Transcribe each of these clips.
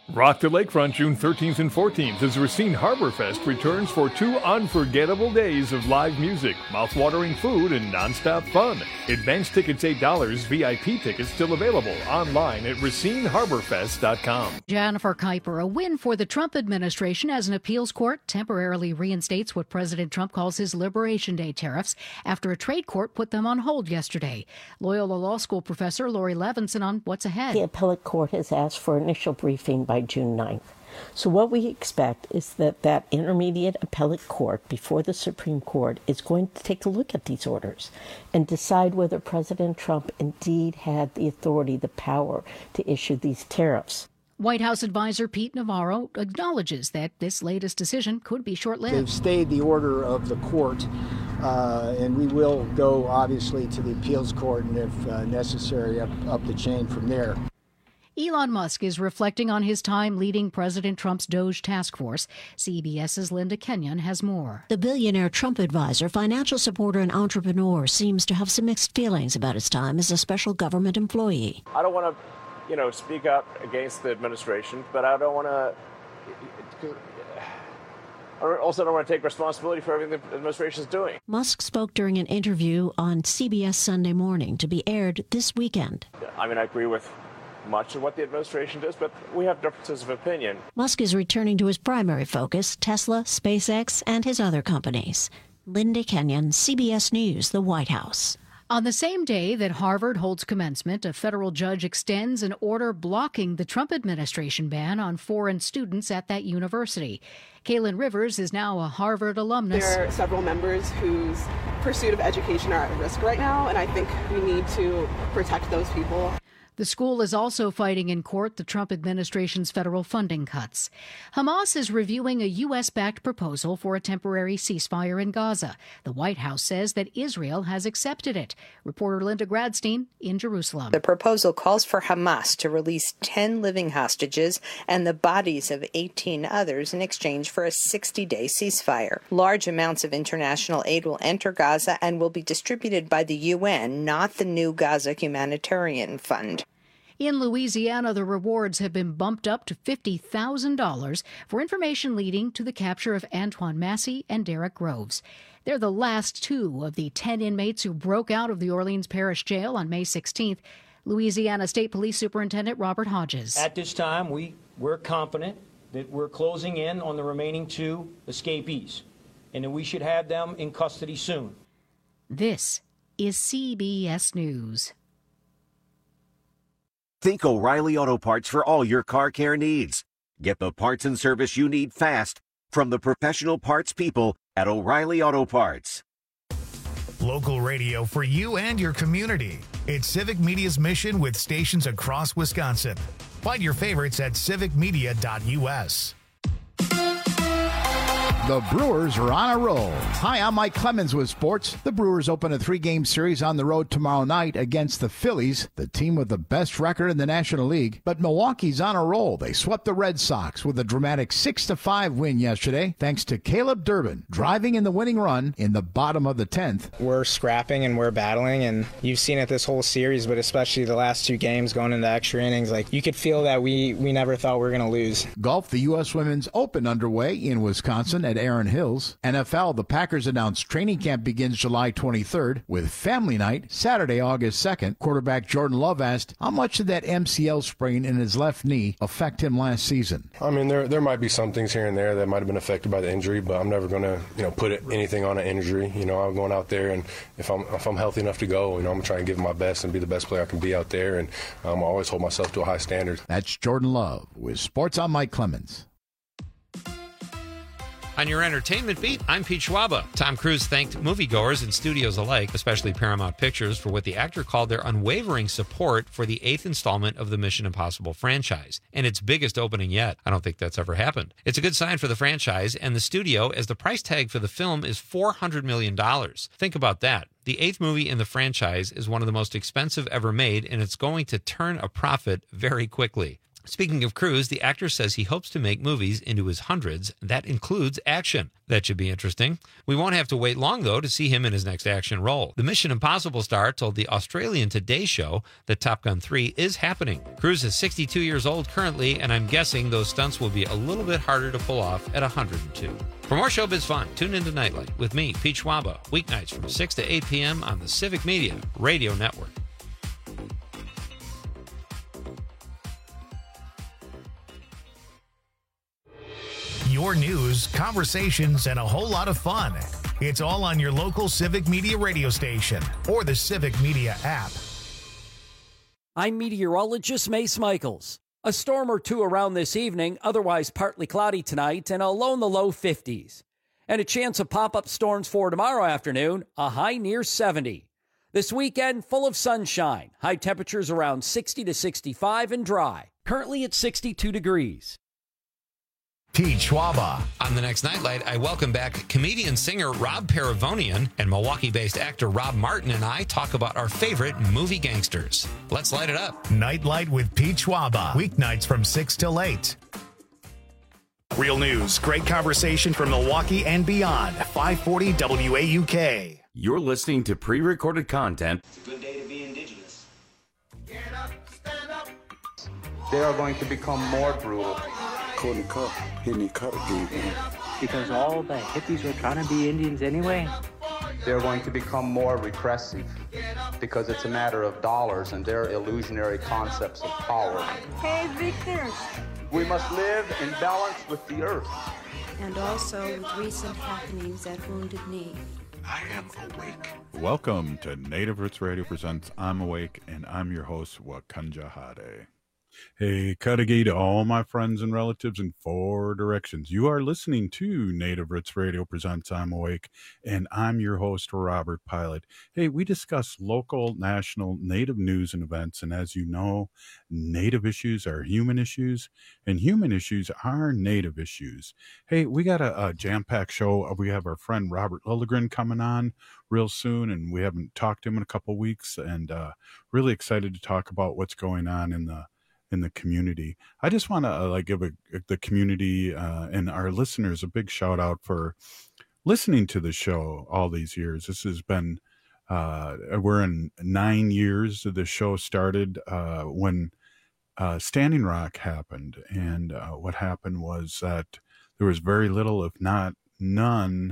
Rock the Lakefront June 13th and 14th as Racine Harbor Fest returns for 2 unforgettable days of live music, mouth-watering food, and nonstop fun. Advance tickets $8, VIP tickets still available online at RacineHarborFest.com. Jennifer Kuiper, a win for the Trump administration as an appeals court temporarily reinstates what President Trump calls his Liberation Day tariffs after a trade court put them on hold yesterday. Loyola Law School professor Lori Levinson on what's ahead. The appellate court has asked for initial briefing by June 9th. So what we expect is that intermediate appellate court before the Supreme Court is going to take a look at these orders and decide whether President Trump indeed had the authority, the power to issue these tariffs. White House advisor Pete Navarro acknowledges that this latest decision could be short-lived. They've stayed the order of the court, and we will go, obviously, to the appeals court and, if necessary, up the chain from there. Elon Musk is reflecting on his time leading President Trump's DOGE task force. CBS's Linda Kenyon has more. The billionaire Trump advisor, financial supporter, and entrepreneur seems to have some mixed feelings about his time as a special government employee. I don't want to, speak up against the administration, but I don't want to. I also don't want to take responsibility for everything the administration is doing. Musk spoke during an interview on CBS Sunday Morning to be aired this weekend. I agree with much of what the administration does, but we have differences of opinion. Musk is returning to his primary focus, Tesla, SpaceX, and his other companies. Linda Kenyon, CBS News, the White House. On the same day that Harvard holds commencement, a federal judge extends an order blocking the Trump administration ban on foreign students at that university. Kaylin Rivers is now a Harvard alumnus. There are several members whose pursuit of education are at risk right now, and I think we need to protect those people. The school is also fighting in court the Trump administration's federal funding cuts. Hamas is reviewing a U.S.-backed proposal for a temporary ceasefire in Gaza. The White House says that Israel has accepted it. Reporter Linda Gradstein in Jerusalem. The proposal calls for Hamas to release 10 living hostages and the bodies of 18 others in exchange for a 60-day ceasefire. Large amounts of international aid will enter Gaza and will be distributed by the UN, not the new Gaza Humanitarian Fund. In Louisiana, the rewards have been bumped up to $50,000 for information leading to the capture of Antoine Massey and Derek Groves. They're the last 2 of the 10 inmates who broke out of the Orleans Parish Jail on May 16th. Louisiana State Police Superintendent Robert Hodges. At this time, we're confident that we're closing in on the remaining 2 escapees and that we should have them in custody soon. This is CBS News. Think O'Reilly Auto Parts for all your car care needs. Get the parts and service you need fast from the professional parts people at O'Reilly Auto Parts. Local radio for you and your community. It's Civic Media's mission with stations across Wisconsin. Find your favorites at civicmedia.us. The Brewers are on a roll. Hi, I'm Mike Clemens with sports. The Brewers open a 3-game series on the road tomorrow night against the Phillies, the team with the best record in the National League. But Milwaukee's on a roll. They swept the Red Sox with a dramatic 6-5 win yesterday, thanks to Caleb Durbin driving in the winning run in the bottom of the 10th. We're scrapping and we're battling, and you've seen it this whole series, but especially the last 2 games going into extra innings. You could feel that we never thought we were going to lose. Golf, the U.S. Women's Open underway in Wisconsin at Erin Hills. NFL, the Packers announced training camp begins July 23rd with Family Night Saturday, August 2nd. Quarterback Jordan Love asked how much did that MCL sprain in his left knee affect him last season. There might be some things here and there that might have been affected by the injury, but I'm never going to put anything on an injury. I'm going out there, and if I'm healthy enough to go, I'm going to try and give it my best and be the best player I can be out there, and I always hold myself to a high standard. That's Jordan Love with Sports. I'm Mike Clemens. On your entertainment beat, I'm Pete Schwaba. Tom Cruise thanked moviegoers and studios alike, especially Paramount Pictures, for what the actor called their unwavering support for the 8th installment of the Mission Impossible franchise, and its biggest opening yet. I don't think that's ever happened. It's a good sign for the franchise and the studio, as the price tag for the film is $400 million. Think about that. The 8th movie in the franchise is one of the most expensive ever made, and it's going to turn a profit very quickly. Speaking of Cruise, the actor says he hopes to make movies into his hundreds. That includes action. That should be interesting. We won't have to wait long, though, to see him in his next action role. The Mission Impossible star told the Australian Today Show that Top Gun 3 is happening. Cruise is 62 years old currently, and I'm guessing those stunts will be a little bit harder to pull off at 102. For more showbiz fun, tune into Nightlight with me, Pete Schwaba, weeknights from 6 to 8 p.m. on the Civic Media Radio Network. Your news, conversations, and a whole lot of fun. It's all on your local Civic Media radio station or the Civic Media app. I'm meteorologist Mace Michaels. A storm or two around this evening, otherwise partly cloudy tonight, and a low in the low 50s. And a chance of pop-up storms for tomorrow afternoon, a high near 70. This weekend, full of sunshine. High temperatures around 60 to 65 and dry. Currently at 62 degrees. Pete Schwaba. On the next Nightlight, I welcome back comedian-singer Rob Paravonian, and Milwaukee-based actor Rob Martin and I talk about our favorite movie gangsters. Let's light it up. Nightlight with Pete Schwaba. Weeknights from 6 till 8. Real news, great conversation from Milwaukee and beyond. 540 WAUK. You're listening to pre-recorded content. It's a good day to be indigenous. Get up, stand up. They are going to become more brutal. Hitting the cut again. Because all the hippies were trying to be Indians anyway. They're going to become more repressive because it's a matter of dollars and their illusionary concepts of power. Hey, Victor. We must live in balance with the earth. And also with recent happenings at Wounded Knee. I am awake. Welcome to Native Roots Radio presents I'm Awake, and I'm your host, Wakanja Hade. Hey, Kadagi to all my friends and relatives in 4 directions. You are listening to Native Roots Radio presents I'm Awake, and I'm your host, Robert Pilot. Hey, we discuss local, national, Native news and events, and as you know, Native issues are human issues, and human issues are Native issues. Hey, we got a jam-packed show. We have our friend Robert Lilligren coming on real soon, and we haven't talked to him in a couple weeks, and really excited to talk about what's going on in the community. I just want to give the community and our listeners a big shout out for listening to the show all these years. This has been, we're in 9 years. The show started when Standing Rock happened. And what happened was that there was very little, if not none,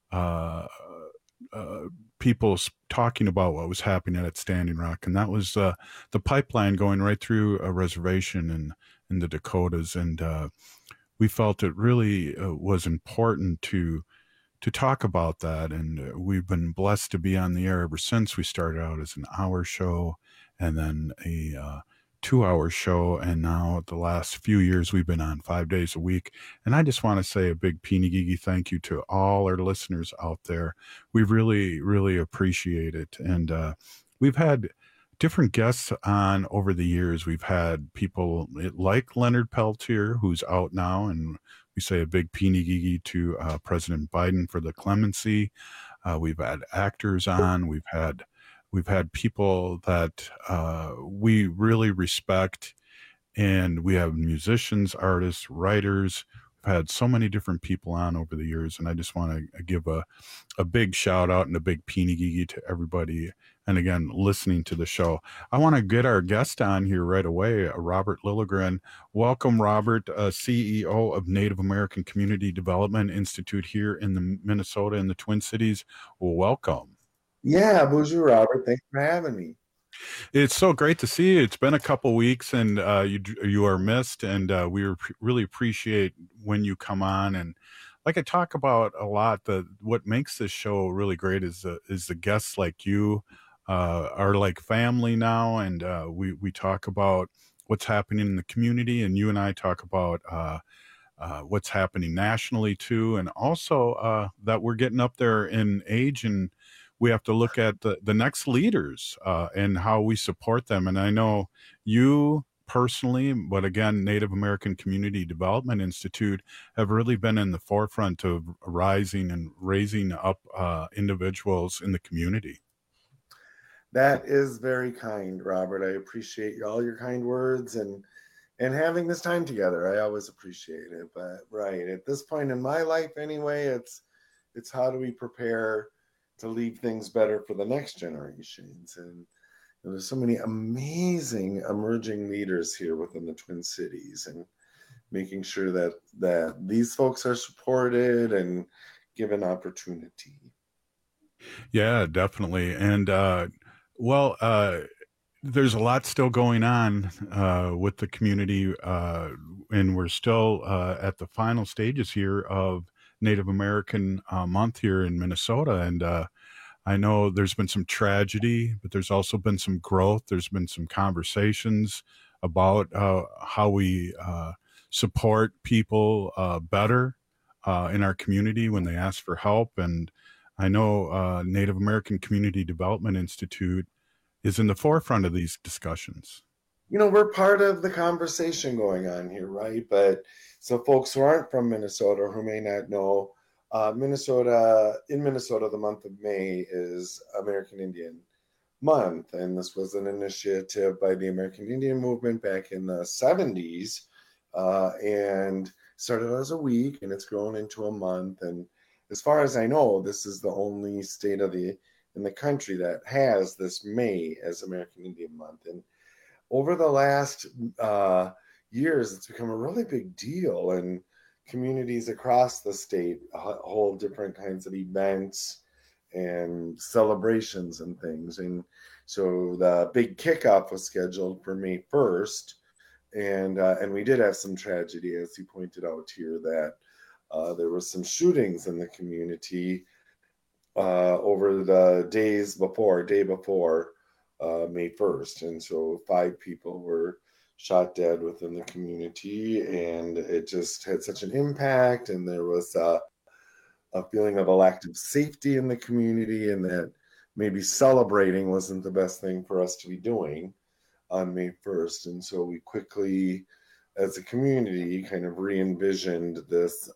people talking about what was happening at Standing Rock, and that was the pipeline going right through a reservation in the Dakotas, and we felt it really was important to talk about that, and we've been blessed to be on the air ever since. We started out as an hour show, and then a 2-hour show, and now the last few years we've been on 5 days a week. And I just want to say a big Peenigigi thank you to all our listeners out there. We really, really appreciate it. And we've had different guests on over the years. We've had people like Leonard Peltier, who's out now, and we say a big Peenigigi to President Biden for the clemency. We've had actors on. We've had people that we really respect, and we have musicians, artists, writers. We've had so many different people on over the years, and I just want to give a big shout out and a big Peenigigi to everybody. And again, listening to the show. I want to get our guest on here right away, Robert Lilligren. Welcome, Robert, CEO of Native American Community Development Institute here in the Minnesota in the Twin Cities. Welcome. Yeah, bonjour, Robert. Thanks for having me. It's so great to see you. It's been a couple weeks, and you are missed, and we really appreciate when you come on. And like I talk about a lot, what makes this show really great is the guests like you are like family now, and we talk about what's happening in the community, and you and I talk about what's happening nationally too, and also that we're getting up there in age, and we have to look at the next leaders and how we support them. And I know you personally, but again, Native American Community Development Institute have really been in the forefront of rising and raising up individuals in the community. That is very kind, Robert. I appreciate all your kind words. And having this time together. I always appreciate it. But right at this point in my life, anyway, it's how do we prepare to leave things better for the next generations? And there's so many amazing emerging leaders here within the Twin Cities, and making sure that these folks are supported and given opportunity. Yeah, definitely. And there's a lot still going on with the community, and we're still at the final stages here of Native American Month here in Minnesota. And I know there's been some tragedy, but there's also been some growth. There's been some conversations about how we support people better in our community when they ask for help. And I know Native American Community Development Institute is in the forefront of these discussions. We're part of the conversation going on here, right? But so folks who aren't from Minnesota, who may not know, in Minnesota, the month of May is American Indian Month. And this was an initiative by the American Indian movement back in the 70s, and started as a week, and it's grown into a month. And as far as I know, this is the only state in the country that has this May as American Indian Month. And over the last years, it's become a really big deal, and communities across the state hold different kinds of events and celebrations and things. And so the big kickoff was scheduled for May 1st, and we did have some tragedy, as you pointed out here, that there were some shootings in the community over the day before May 1st. And so 5 people were shot dead within the community, and it just had such an impact. And there was a feeling of a lack of safety in the community, and that maybe celebrating wasn't the best thing for us to be doing on May 1st. And so we quickly, as a community, kind of re-envisioned this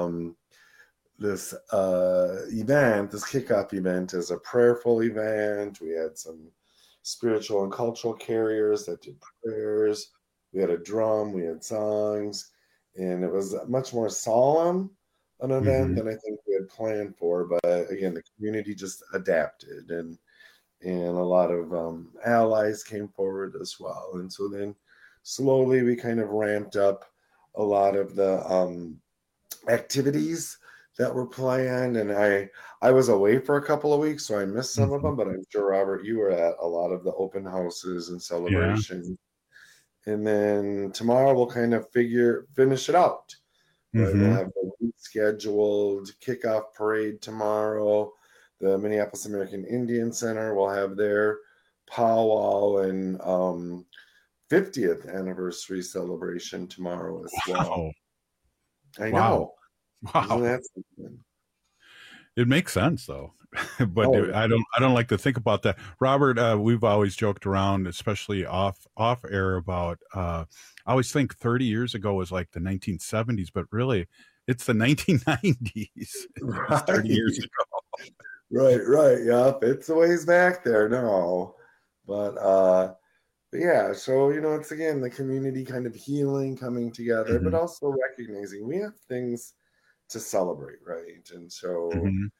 event, this kickoff event, as a prayerful event. We had some spiritual and cultural carriers that did prayers. We had a drum, we had songs, and it was much more solemn an event than I think we had planned for. But again, the community just adapted, and a lot of allies came forward as well. And so then slowly we kind of ramped up a lot of the activities that were planned. And I was away for a couple of weeks, so I missed some of them, but I'm sure, Robert, you were at a lot of the open houses and celebrations. Yeah. And then tomorrow we'll kind of finish it out. Right? We'll have a scheduled kickoff parade tomorrow. The Minneapolis American Indian Center will have their powwow and 50th anniversary celebration tomorrow as well. I know. Wow. It makes sense though, but I don't like to think about that. Robert, we've always joked around, especially off air, about I always think 30 years ago was like the 1970s, but really it's the 1990s. Right. 30 years ago. Right. Yeah, it's a ways back there now, but yeah. So it's again the community kind of healing, coming together, but also recognizing we have things to celebrate, right? And so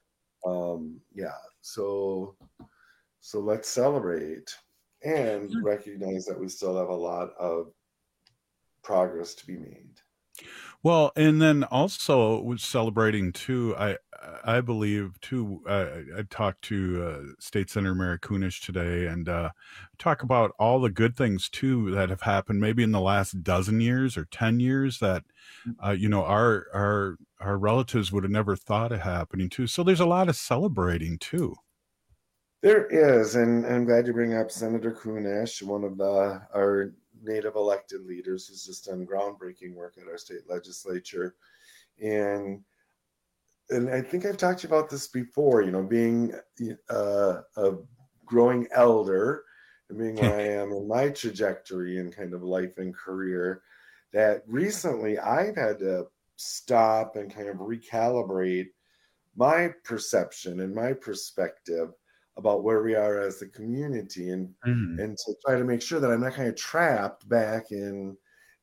so let's celebrate and recognize that we still have a lot of progress to be made. Well, and then also with celebrating too, I believe too, I talked to State Senator Mary Kunesh today, and talk about all the good things too that have happened maybe in the last dozen years or 10 years that our relatives would have never thought of happening too. So there's a lot of celebrating too. There is, and I'm glad you bring up Senator Kunesh, one of our Native elected leaders who's just done groundbreaking work at our state legislature. And I think I've talked to you about this before, being a growing elder and being where I am in my trajectory and kind of life and career, that recently I've had to stop and kind of recalibrate my perception and my perspective about where we are as a community, and to try to make sure that I'm not kind of trapped back in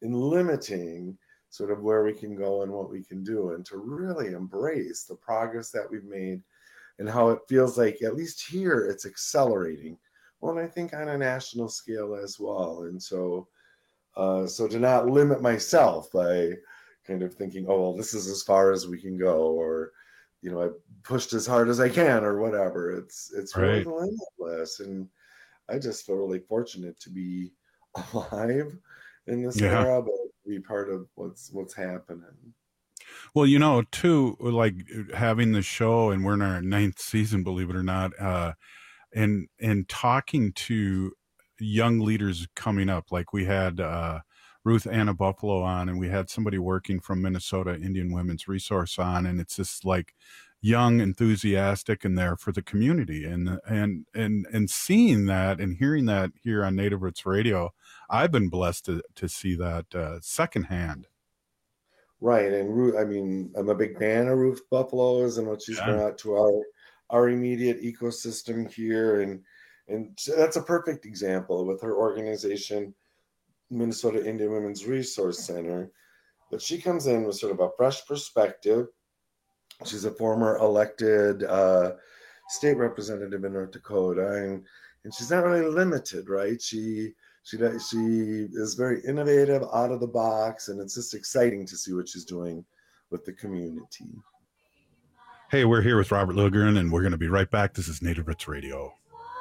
limiting sort of where we can go and what we can do, and to really embrace the progress that we've made and how it feels like, at least here, it's accelerating. Well, and I think on a national scale as well. And so to not limit myself by kind of thinking, oh, well, this is as far as we can go, or, you know, I pushed as hard as I can, or whatever. It's really limitless. And I just feel really fortunate to be alive in this era, but be part of what's happening. Well, you know, too, like having the show, and we're in our 9th season, believe it or not, and talking to young leaders coming up, like we had Ruth Anna Buffalo on, and we had somebody working from Minnesota Indian Women's Resource on, and it's just like young, enthusiastic, and there for the community, and seeing that and hearing that here on Native Roots Radio, I've been blessed to see that secondhand. Right, and Ruth, I mean, I'm a big fan of Ruth Buffalo's and what she's brought to our immediate ecosystem here, and that's a perfect example with her organization, Minnesota Indian Women's Resource Center. But she comes in with sort of a fresh perspective. She's a former elected state representative in North Dakota, and she's not really limited, right? She is very innovative, out of the box, and it's just exciting to see what she's doing with the community. Hey, we're here with Robert Lilligren, and we're going to be right back. This is Native Roots Radio.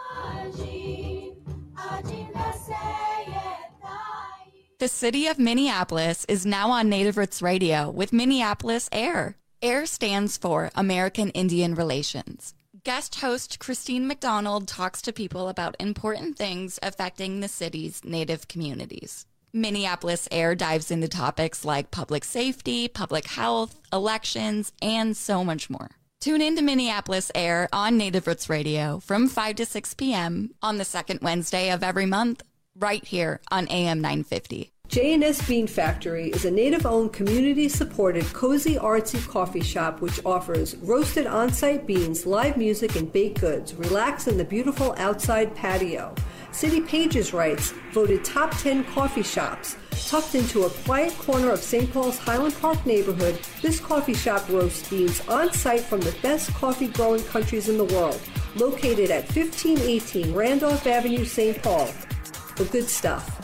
The city of Minneapolis is now on Native Roots Radio with Minneapolis AIR. AIR stands for American Indian Relations. Guest host Christine McDonald talks to people about important things affecting the city's Native communities. Minneapolis AIR dives into topics like public safety, public health, elections, and so much more. Tune in to Minneapolis AIR on Native Roots Radio from 5 to 6 p.m. on the second Wednesday of every month, right here on AM 950. J&S Bean Factory is a Native-owned, community-supported, cozy, artsy coffee shop which offers roasted on-site beans, live music, and baked goods. Relax in the beautiful outside patio. City Pages writes, voted top 10 coffee shops. Tucked into a quiet corner of St. Paul's Highland Park neighborhood, this coffee shop roasts beans on-site from the best coffee-growing countries in the world. Located at 1518 Randolph Avenue, St. Paul. The good stuff.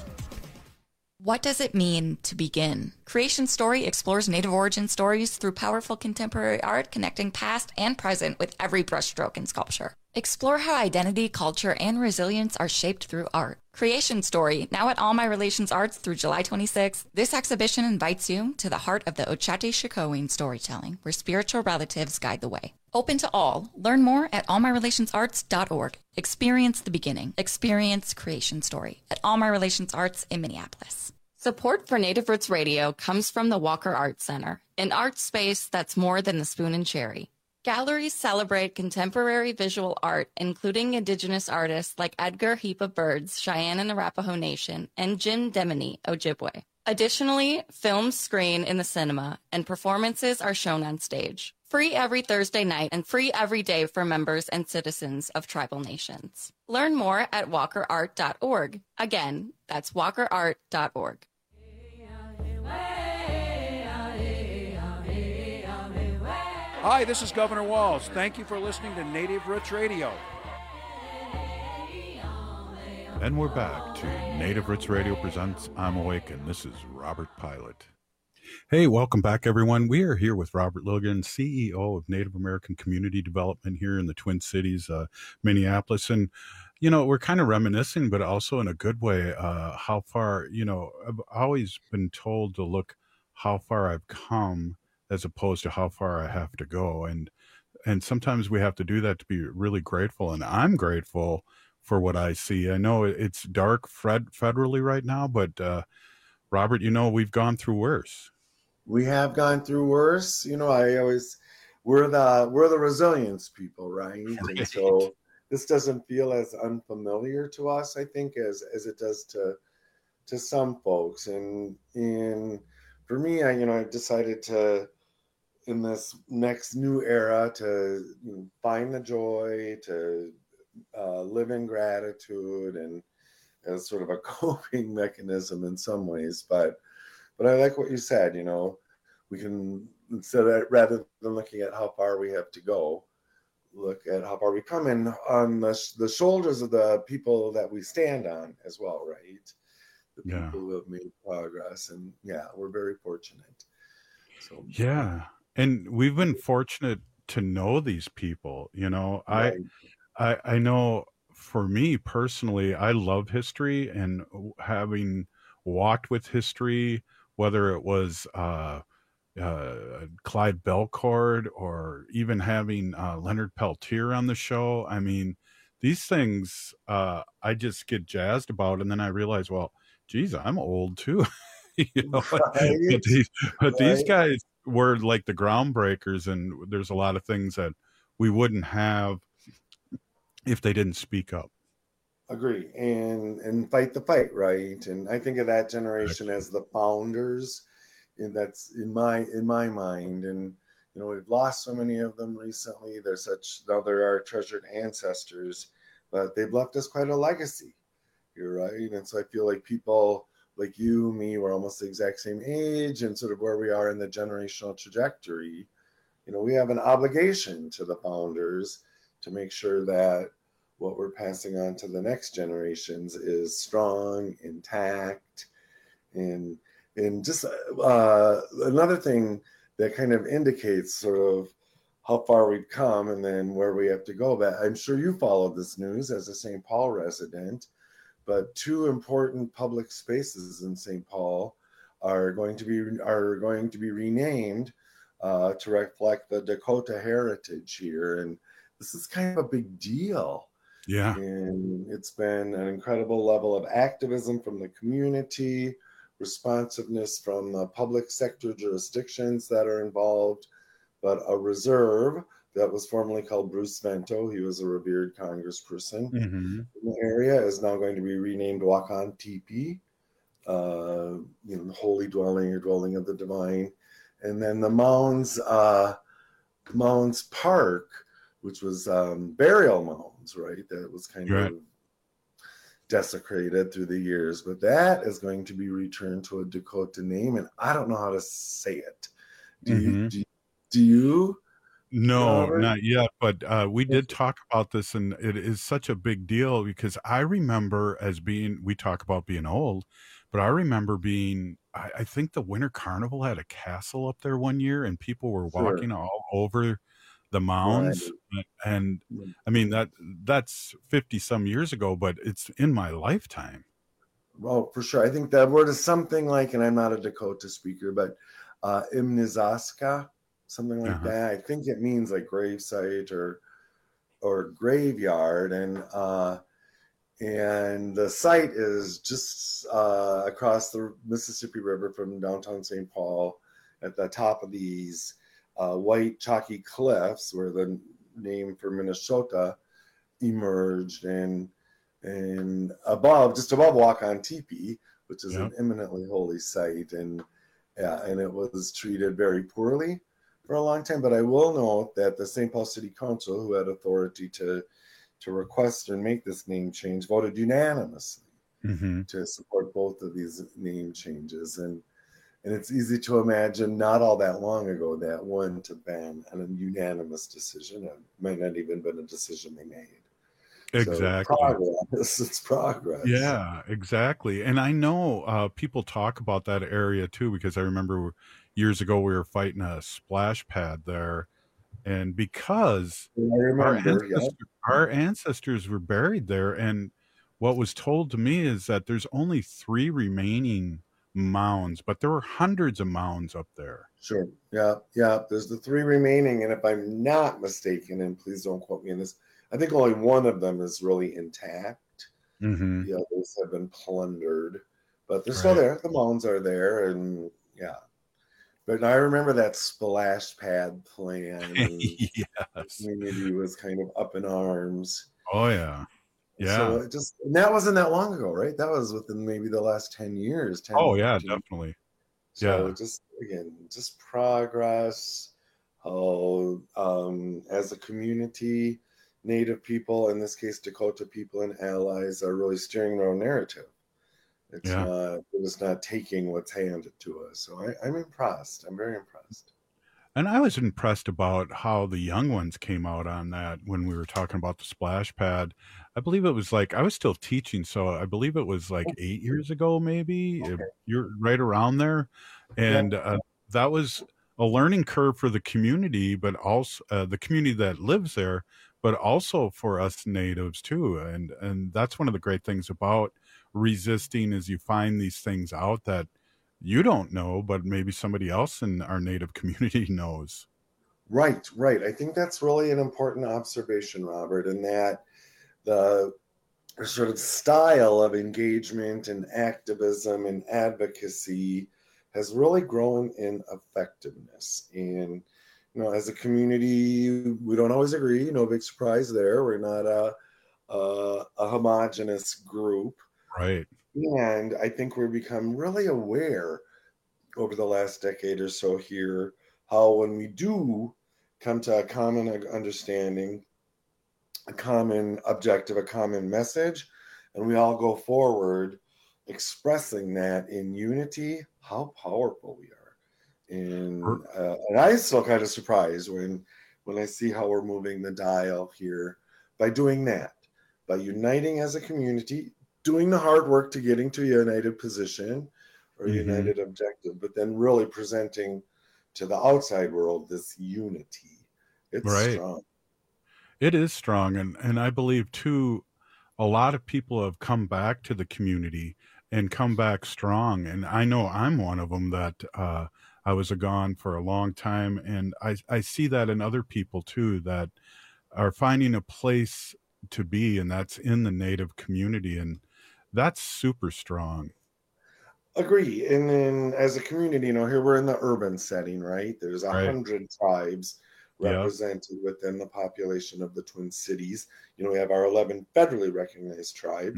What does it mean to begin? Creation Story explores Native origin stories through powerful contemporary art, connecting past and present with every brushstroke in sculpture. Explore how identity, culture, and resilience are shaped through art. Creation Story, now at All My Relations Arts through July 26th. This exhibition invites you to the heart of the Ochate-Shikowin storytelling, where spiritual relatives guide the way. Open to all. Learn more at allmyrelationsarts.org. Experience the beginning. Experience Creation Story at All My Relations Arts in Minneapolis. Support for Native Roots Radio comes from the Walker Art Center, an art space that's more than the spoon and cherry. Galleries celebrate contemporary visual art, including Indigenous artists like Edgar Heap of Birds, Cheyenne and Arapaho Nation, and Jim Demini, Ojibwe. Additionally, films screen in the cinema, and performances are shown on stage. Free every Thursday night and free every day for members and citizens of tribal nations. Learn more at walkerart.org. Again, that's walkerart.org. Hi, this is Governor Walz. Thank you for listening to Native Roots Radio. And we're back to Native Roots Radio presents I'm Awake, and this is Robert Pilot. Hey, welcome back, everyone. We are here with Robert Lilligren, CEO of Native American Community Development here in the Twin Cities, Minneapolis. And, you know, we're kind of reminiscing, but also in a good way, how far, you know, I've always been told to look how far I've come as opposed to how far I have to go. And sometimes we have to do that to be really grateful. And I'm grateful for what I see. I know it's dark federally right now, but Robert, you know, we've gone through worse. We have gone through worse. You know, we're the resilience people, right? And so this doesn't feel as unfamiliar to us, I think, as it does to some folks. And for me, I decided to, in this next new era, to find the joy, to live in gratitude, and as sort of a coping mechanism in some ways. But I like what you said, we can, rather than looking at how far we have to go, look at how far we come in on the shoulders of the people that we stand on as well, right? The people who have made progress. And we're very fortunate. So and we've been fortunate to know these people. Right. I know for me personally, I love history, and having walked with history, whether it was Clyde Belcourt or even having Leonard Peltier on the show. I mean, these things I just get jazzed about, and then I realize, well, geez, I'm old too. Right. But these guys were like the groundbreakers, and there's a lot of things that we wouldn't have if they didn't speak up. Agree. And fight the fight, right? And I think of that generation as the founders, and that's in my mind. And we've lost so many of them recently. Now they're our treasured ancestors, but they've left us quite a legacy. You're right. And so I feel like people like you, me, we're almost the exact same age, and sort of where we are in the generational trajectory. We have an obligation to the founders to make sure that what we're passing on to the next generations is strong, intact, and just another thing that kind of indicates sort of how far we've come and then where we have to go. But I'm sure you followed this news as a St. Paul resident, but 2 important public spaces in St. Paul are going to be renamed to reflect the Dakota heritage here, and this is kind of a big deal. Yeah, and it's been an incredible level of activism from the community, responsiveness from the public sector jurisdictions that are involved, but a reserve that was formerly called Bruce Vento, he was a revered congressperson in the area, is now going to be renamed Wakan Tipi, holy dwelling or dwelling of the divine. And then the Mounds Park, which was burial mounds, right? That was kind of desecrated through the years, but that is going to be returned to a Dakota name, and I don't know how to say it. Do you? No, not yet. But we did talk about this, and it is such a big deal because I remember we talk about being old, but I remember I think the Winter Carnival had a castle up there one year, and people were walking all over the mounds. Right. And I mean, that's 50 some years ago, but it's in my lifetime. Well, for sure. I think that word is something like, and I'm not a Dakota speaker, but Imnizaska, something like that. I think it means like gravesite or graveyard, and the site is just across the Mississippi River from downtown St. Paul, at the top of these white chalky cliffs where the name for Minnesota emerged, and just above Wakan Tipi, which is an eminently holy site, and it was treated very poorly for a long time. But I will note that the St. Paul City Council, who had authority to request and make this name change, voted unanimously to support both of these name changes. And it's easy to imagine not all that long ago that wouldn't have been a unanimous decision. It might not even been a decision they made. Exactly. So it's progress. Yeah, exactly. And I know people talk about that area too, because I remember years ago we were fighting a splash pad there, and because our ancestors were buried there, and what was told to me is that there's only 3 remaining mounds, but there were hundreds of mounds up there. Sure. Yeah. There's the 3 remaining, and if I'm not mistaken, and please don't quote me on this, I think only one of them is really intact. The others have been plundered, but they're still there. The mounds are there, and But I remember that splash pad plan. Yes. The community was kind of up in arms. Oh yeah. Yeah. So that wasn't that long ago, right? That was within maybe the last 10 years. 10, oh yeah, 15. Definitely. So just progress. How as a community, Native people, in this case Dakota people and allies, are really steering their own narrative. It's not taking what's handed to us. So I'm impressed. I'm very impressed. And I was impressed about how the young ones came out on that when we were talking about the splash pad. I believe it was I was still teaching, so I believe it was 8 years ago, maybe. Okay. You're right around there. And that was a learning curve for the community, but also the community that lives there, but also for us natives too. And that's one of the great things about resisting is you find these things out that you don't know, but maybe somebody else in our native community knows. Right. I think that's really an important observation, Robert, in that the sort of style of engagement and activism and advocacy has really grown in effectiveness. And, as a community, we don't always agree. No big surprise there. We're not a homogenous group. Right. And I think we've become really aware over the last decade or so here how when we do come to a common understanding, a common objective, a common message, and we all go forward expressing that in unity, how powerful we are. And I'm still kind of surprised when I see how we're moving the dial here by doing that, by uniting as a community, doing the hard work to getting to a united position or united objective, but then really presenting to the outside world this unity. It's strong. It is strong. And I believe too, a lot of people have come back to the community and come back strong. And I know I'm one of them that I was gone for a long time. And I see that in other people too, that are finding a place to be, and that's in the native community. And that's super strong. Agree. And then as a community, here we're in the urban setting, right? There's 100 tribes represented within the population of the Twin Cities. We have our 11 federally recognized tribes.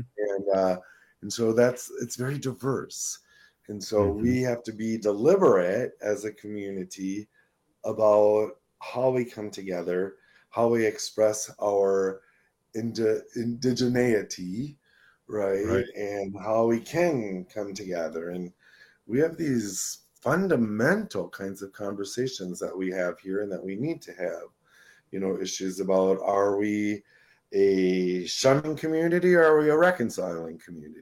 And so it's very diverse. And so we have to be deliberate as a community about how we come together, how we express our indigeneity, right? And how we can come together. And we have these fundamental kinds of conversations that we have here and that we need to have, issues about, are we a shunning community or are we a reconciling community?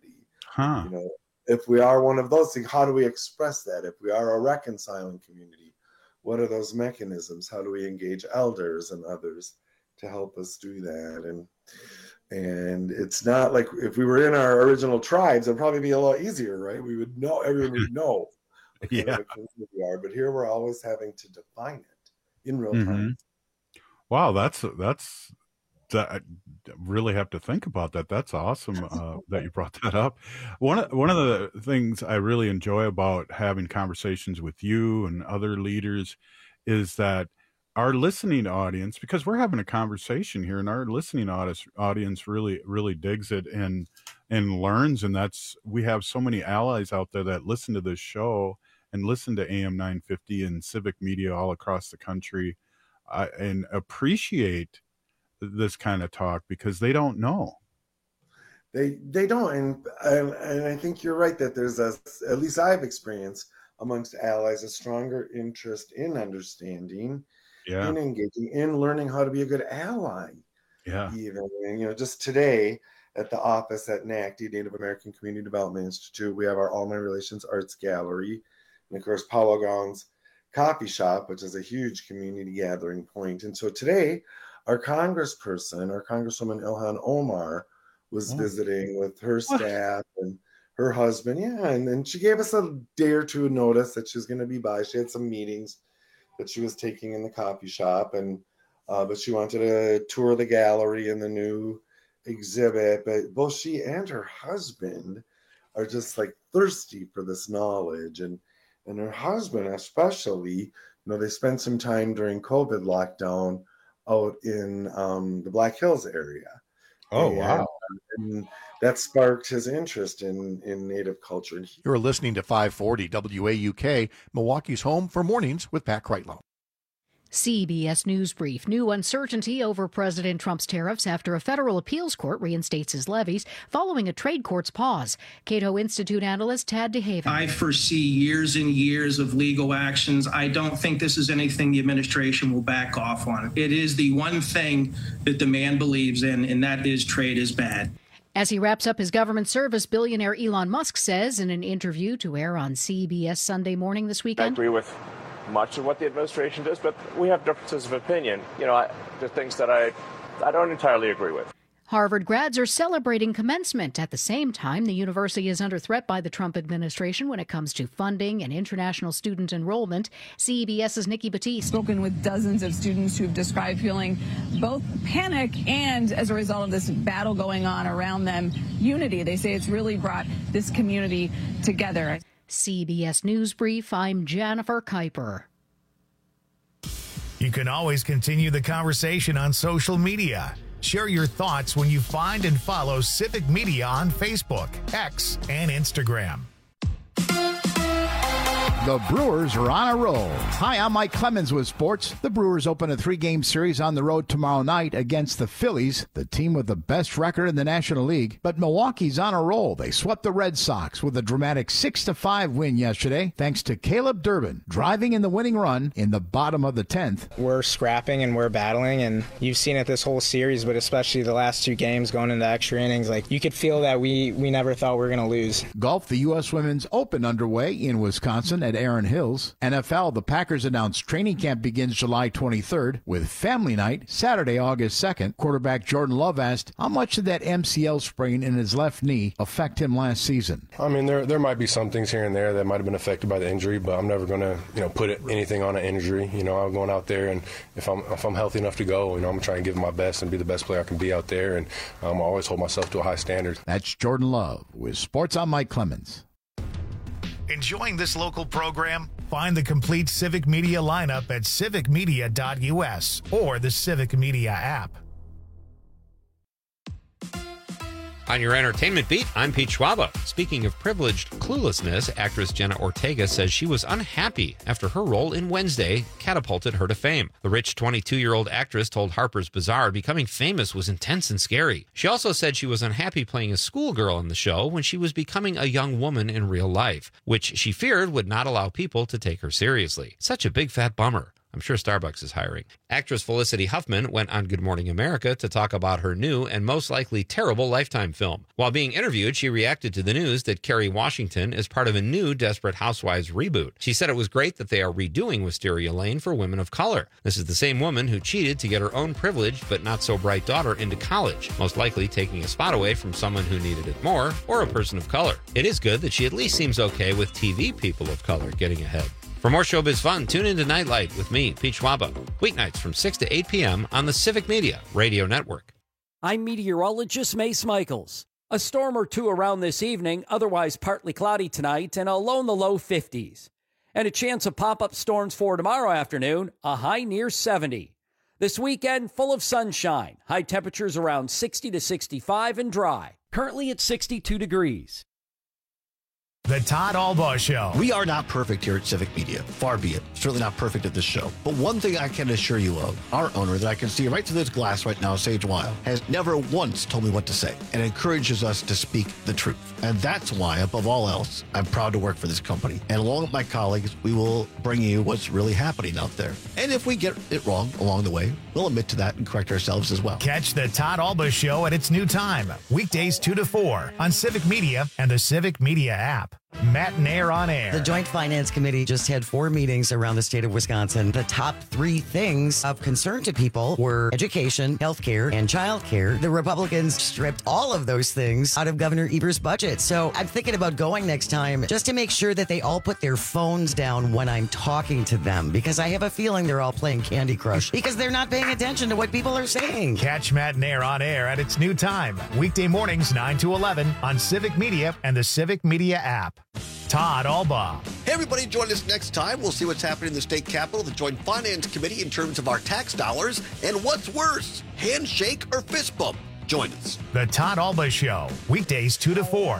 If we are one of those things, how do we express that? If we are a reconciling community, what are those mechanisms? How do we engage elders and others to help us do that? And it's not like if we were in our original tribes, it'd probably be a lot easier, right? We would know, everyone would know what kind of a community we are. But here we're always having to define it in real time. Wow, that's I really have to think about that. That's awesome that you brought that up. One of the things I really enjoy about having conversations with you and other leaders is that our listening audience, because we're having a conversation here, and our listening audience really digs it and learns. And we have so many allies out there that listen to this show and listen to AM 950 and civic media all across the country and appreciate this kind of talk because they don't know. They don't. And I think you're right that there's at least I've experienced amongst allies, a stronger interest in understanding, in engaging, in learning how to be a good ally. Even, and, just today at the office at NACD, Native American Community Development Institute, we have our All My Relations Arts Gallery, and of course Powwow Grounds Coffee Shop, which is a huge community gathering point. And so today, our congressperson, our Congresswoman Ilhan Omar, was visiting with her staff and her husband. And then she gave us a day or two notice that she was going to be by. She had some meetings that she was taking in the coffee shop, and but she wanted to tour the gallery and the new exhibit. But both she and her husband are just like thirsty for this knowledge, and her husband especially, they spent some time during COVID lockdown out in the Black Hills area. Wow. And that sparked his interest in Native culture. You're listening to 540 WAUK, Milwaukee's home for mornings with Pat Kreitlow. CBS News Brief. New uncertainty over President Trump's tariffs after a federal appeals court reinstates his levies following a trade court's pause. Cato Institute analyst Tad DeHaven. I foresee years and years of legal actions. I don't think this is anything the administration will back off on. It is the one thing that the man believes in, and that is trade is bad. As he wraps up his government service, billionaire Elon Musk says in an interview to air on CBS Sunday Morning this weekend. I agree with much of what the administration does, but we have differences of opinion. There are things that I don't entirely agree with. Harvard grads are celebrating commencement. At the same time, the university is under threat by the Trump administration when it comes to funding and international student enrollment. CBS's Nikki Batiste. Spoken with dozens of students who've described feeling both panic and, as a result of this battle going on around them, unity. They say it's really brought this community together. CBS News Brief, I'm Jennifer Kuiper. You can always continue the conversation on social media. Share your thoughts when you find and follow Civic Media on Facebook, X, and Instagram. The Brewers are on a roll. Hi, I'm Mike Clemens with sports. The Brewers open a 3-game series on the road tomorrow night against the Phillies, the team with the best record in the National League. But Milwaukee's on a roll. They swept the Red Sox with a dramatic 6-5 win yesterday, thanks to Caleb Durbin driving in the winning run in the bottom of the 10th. We're scrapping and we're battling, and you've seen it this whole series, but especially the last 2 games going into extra innings. You could feel that we never thought we were going to lose. Golf, the U.S. Women's Open underway in Wisconsin at Erin Hills. NFL, the Packers announced training camp begins July 23rd with family night Saturday, August 2nd. Quarterback Jordan Love asked, how much did that MCL sprain in his left knee affect him last season? I mean, there might be some things here and there that might have been affected by the injury, but I'm never going to, put anything on an injury. I'm going out there, and if I'm healthy enough to go, I'm going to try and give it my best and be the best player I can be out there, and I always hold myself to a high standard. That's Jordan Love with Sports. I'm Mike Clemens. Enjoying this local program? Find the complete Civic Media lineup at civicmedia.us or the Civic Media app. On your entertainment beat, I'm Pete Schwaba. Speaking of privileged cluelessness, actress Jenna Ortega says she was unhappy after her role in Wednesday catapulted her to fame. The rich 22-year-old actress told Harper's Bazaar becoming famous was intense and scary. She also said she was unhappy playing a schoolgirl in the show when she was becoming a young woman in real life, which she feared would not allow people to take her seriously. Such a big fat bummer. I'm sure Starbucks is hiring. Actress Felicity Huffman went on Good Morning America to talk about her new and most likely terrible Lifetime film. While being interviewed, she reacted to the news that Kerry Washington is part of a new Desperate Housewives reboot. She said it was great that they are redoing Wisteria Lane for women of color. This is the same woman who cheated to get her own privileged but not so bright daughter into college, most likely taking a spot away from someone who needed it more, or a person of color. It is good that she at least seems okay with TV people of color getting ahead. For more showbiz fun, tune into Nightlight with me, Pete Schwaba, weeknights from 6 to 8 p.m. on the Civic Media Radio Network. I'm meteorologist Mace Michaels. A storm or two around this evening, otherwise partly cloudy tonight, and a low in the low 50s. And a chance of pop-up storms for tomorrow afternoon, a high near 70. This weekend, full of sunshine, high temperatures around 60 to 65 and dry. Currently at 62 degrees. The Todd Albaugh Show. We are not perfect here at Civic Media. Far be it. Certainly not perfect at this show. But one thing I can assure you of, our owner that I can see right through this glass right now, Sage Weil, has never once told me what to say and encourages us to speak the truth. And that's why, above all else, I'm proud to work for this company. And along with my colleagues, we will bring you what's really happening out there. And if we get it wrong along the way, we'll admit to that and correct ourselves as well. Catch the Todd Albaugh Show at its new time, weekdays 2 to 4 on Civic Media and the Civic Media app. Matt and Air on Air. The Joint Finance Committee just had 4 meetings around the state of Wisconsin. The top 3 things of concern to people were education, healthcare, and childcare. The Republicans stripped all of those things out of Governor Evers' budget. So I'm thinking about going next time just to make sure that they all put their phones down when I'm talking to them, because I have a feeling they're all playing Candy Crush because they're not paying attention to what people are saying. Catch Matt and Air on Air at its new time, weekday mornings 9 to 11 on Civic Media and the Civic Media app. Todd Albaugh. Hey, everybody, join us next time. We'll see what's happening in the state capitol, the Joint Finance Committee, in terms of our tax dollars, and what's worse, handshake or fist bump. Join us. The Todd Albaugh Show, weekdays 2 to 4.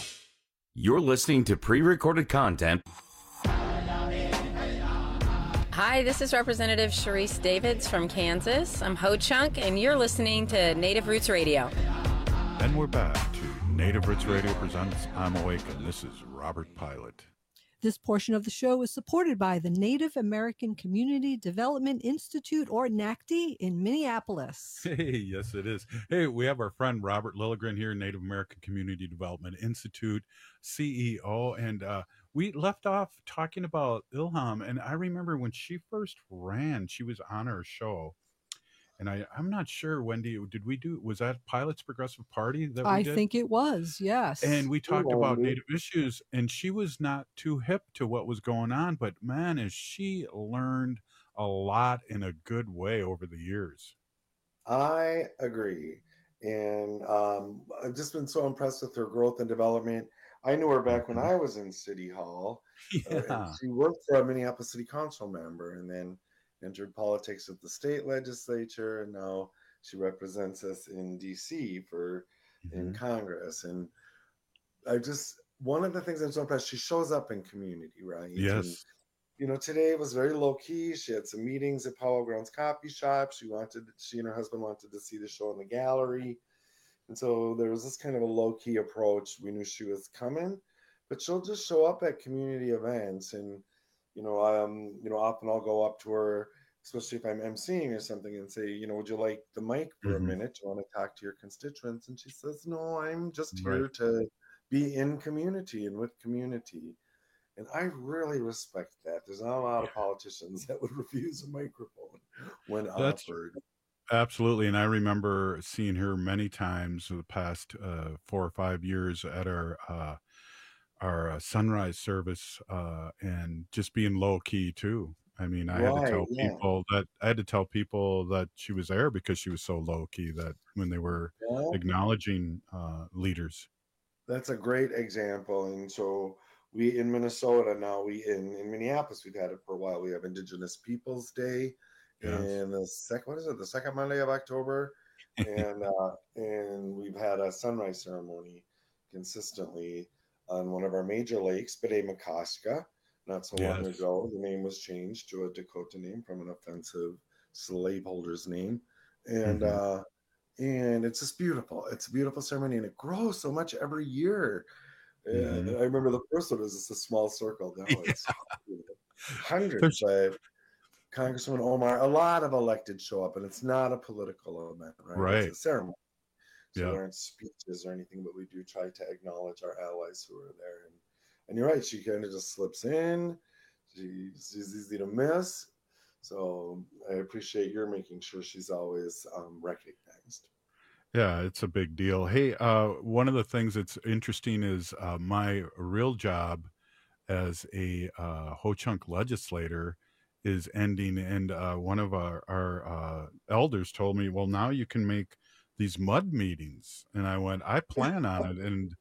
You're listening to pre-recorded content. Hi, this is Representative Sharice Davids from Kansas. I'm Ho Chunk, and you're listening to Native Roots Radio. And we're back to Native Roots Radio presents I'm Awake, and this is Robert Pilot. This portion of the show is supported by the Native American Community Development Institute, or NACD, in Minneapolis. Hey, yes, it is. Hey, we have our friend Robert Lilligren here, Native American Community Development Institute CEO, and we left off talking about Ilham, and I remember when she first ran, she was on our show. And I'm not sure, Wendy, was that Pilot's Progressive Party that we did? I think it was, yes. And we talked about Native issues, and she was not too hip to what was going on, but man, has she learned a lot in a good way over the years. I agree. And I've just been so impressed with her growth and development. I knew her back when I was in City Hall. Yeah. She worked for a Minneapolis City Council member, and then entered politics at the state legislature, and now she represents us in DC in Congress. And one of the things I'm so impressed, she shows up in community, right? Yes. And, today was very low key. She had some meetings at Powell Grounds Coffee Shop. She and her husband wanted to see the show in the gallery. And so there was this kind of a low key approach. We knew she was coming, but she'll just show up at community events. And often I'll go up to her, especially if I'm emceeing or something, and say, would you like the mic for a minute? Do you want to talk to your constituents? And she says, no, I'm just here to be in community and with community. And I really respect that. There's not a lot of politicians that would refuse a microphone when offered. Absolutely. And I remember seeing her many times in the past 4 or 5 years at our sunrise service, and just being low key too. I mean, I had to tell people that she was there because she was so low key that when they were acknowledging leaders. That's a great example. And so we in Minnesota now, in Minneapolis, we've had it for a while. We have Indigenous Peoples Day and the second Monday of October. And we've had a sunrise ceremony consistently on one of our major lakes, Bede-Makaska. Not so long ago, the name was changed to a Dakota name from an offensive slaveholder's name. And and it's just beautiful. It's a beautiful ceremony, and it grows so much every year. And I remember the first one was just a small circle. Now it's hundreds. But Congressman Omar, a lot of elected show up, and it's not a political event, right? It's a ceremony. So there aren't speeches or anything, but we do try to acknowledge our allies who are there. And you're right, she kind of just slips in. She's easy to miss. So I appreciate your making sure she's always recognized. Yeah, it's a big deal. Hey, one of the things that's interesting is my real job as a Ho-Chunk legislator is ending. And one of our elders told me, well, now you can make these mud meetings. And I went, I plan on it. And,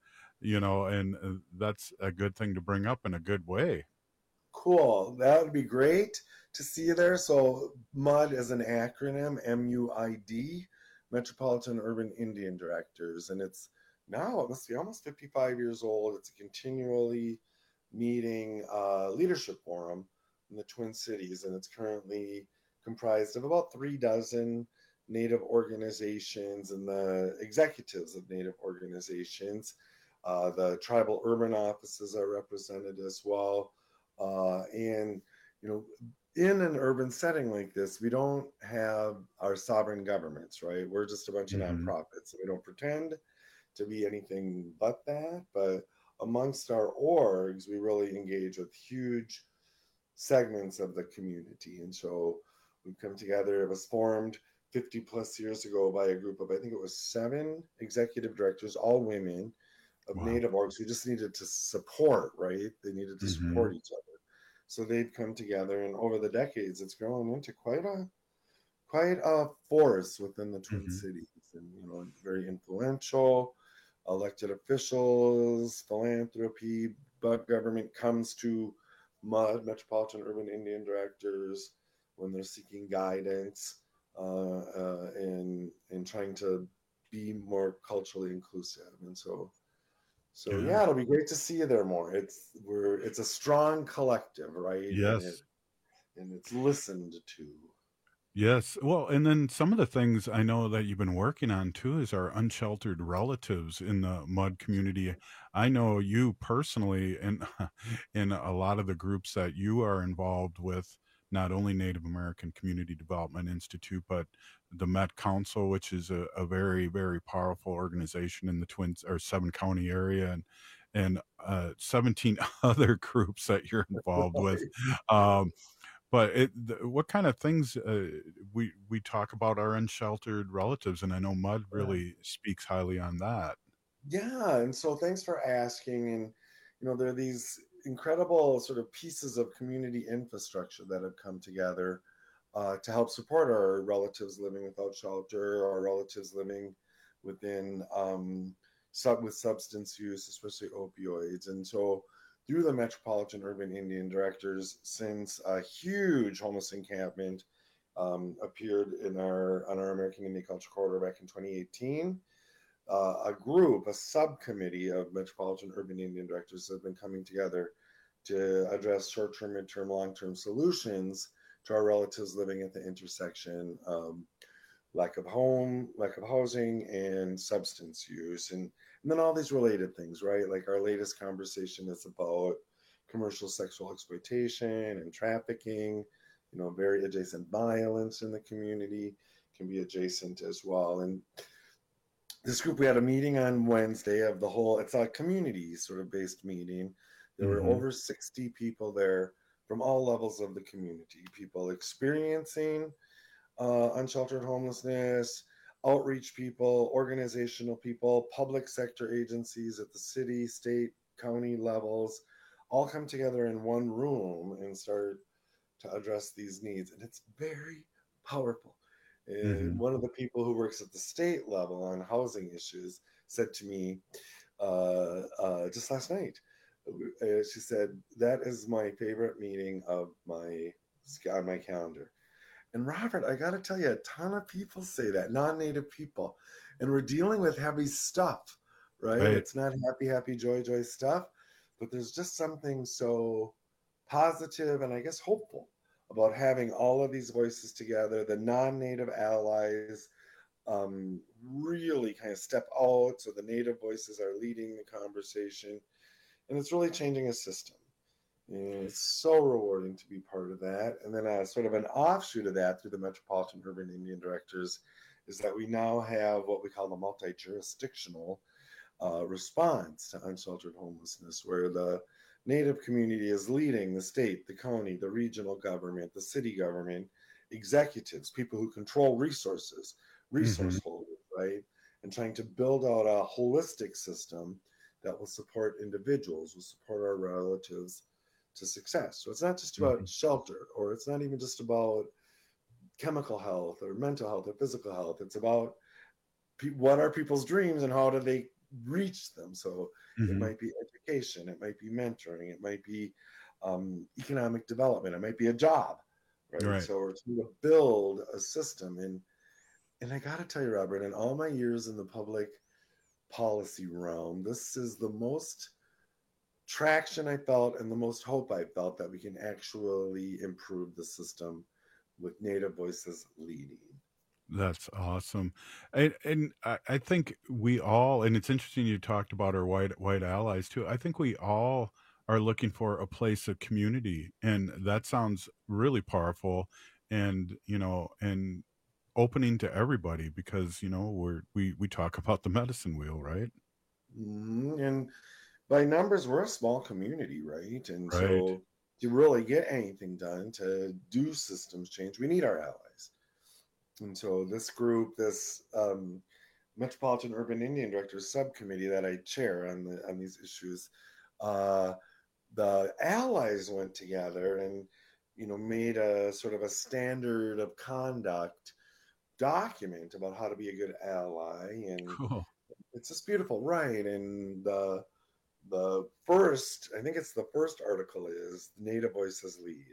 and that's a good thing to bring up in a good way. Cool. That would be great to see you there. So MUD is an acronym, MUID, Metropolitan Urban Indian Directors. And it must be almost 55 years old. It's a continually meeting leadership forum in the Twin Cities. And it's currently comprised of about 36 Native organizations and the executives of Native organizations. The tribal urban offices are represented as well. And, in an urban setting like this, we don't have our sovereign governments, right? We're just a bunch of nonprofits. We don't pretend to be anything but that. But amongst our orgs, we really engage with huge segments of the community. And so we've come together. It was formed 50 plus years ago by a group of, I think it was 7 executive directors, all women of Native orgs who just needed to support, right? They needed to support each other. So they've come together, and over the decades, it's grown into quite a force within the Twin Cities, and very influential. Elected officials, philanthropy, but government comes to MUD, Metropolitan Urban Indian Directors, when they're seeking guidance and trying to be more culturally inclusive. And so it'll be great to see you there more. It's a strong collective, right? Yes. and it's listened to. Yes. Well, and then some of the things I know that you've been working on too is our unsheltered relatives in the MUD community. I know you personally, and in a lot of the groups that you are involved with, not only Native American Community Development Institute, but the Met Council, which is a very, very powerful organization in the Seven County area, and 17 other groups that you're involved with. But what kind of things we talk about our unsheltered relatives, and I know MUD really speaks highly on that. Yeah, and so thanks for asking. And there are these incredible sort of pieces of community infrastructure that have come together to help support our relatives living without shelter, our relatives living within with substance use, especially opioids. And so through the Metropolitan Urban Indian Directors, since a huge homeless encampment appeared on our American Indian Culture Corridor back in 2018, a subcommittee of Metropolitan Urban Indian Directors have been coming together to address short-term, mid-term, long-term solutions to our relatives living at the intersection of lack of home, lack of housing, and substance use. And then all these related things, right? Like our latest conversation is about commercial sexual exploitation and trafficking, very adjacent violence in the community can be adjacent as well. And this group, we had a meeting on Wednesday of it's a community sort of based meeting. There were over 60 people there from all levels of the community, people experiencing unsheltered homelessness, outreach people, organizational people, public sector agencies at the city, state, county levels, all come together in one room and start to address these needs. And it's very powerful. And one of the people who works at the state level on housing issues said to me just last night, she said, that is my favorite meeting on my calendar. And Robert, I got to tell you, a ton of people say that, non-Native people. And we're dealing with heavy stuff, right? It's not happy, joy stuff. But there's just something so positive and I guess hopeful about having all of these voices together, the non-Native allies really kind of step out. So the Native voices are leading the conversation. And it's really changing a system. And it's so rewarding to be part of that. And then sort of an offshoot of that through the Metropolitan Urban Indian Directors is that we now have what we call the multi-jurisdictional response to unsheltered homelessness, where the Native community is leading the state, the county, the regional government, the city government, executives, people who control resources, resource holders, right? And trying to build out a holistic system that will support individuals, will support our relatives to success. So it's not just about shelter, or it's not even just about chemical health or mental health or physical health. It's about what are people's dreams and how do they reach them. So it might be education, it might be mentoring, it might be economic development, it might be a job, right? So we're trying to build a system. And I got to tell you, Robert, in all my years in the public policy realm, this is the most traction I felt and the most hope I felt that we can actually improve the system with Native voices leading. That's awesome. And I think we all, and it's interesting you talked about our white allies too. I think we all are looking for a place of community, and that sounds really powerful and and opening to everybody, because we talk about the medicine wheel, right? And by numbers, we're a small community, right? And so to really get anything done, to do systems change, we need our allies. And so this group, this Metropolitan Urban Indian Directors Subcommittee that I chair on these issues, the allies went together and made a sort of a standard of conduct document about how to be a good ally. And it's just beautiful, right? And the first, I think it's the first article is Native Voices Lead.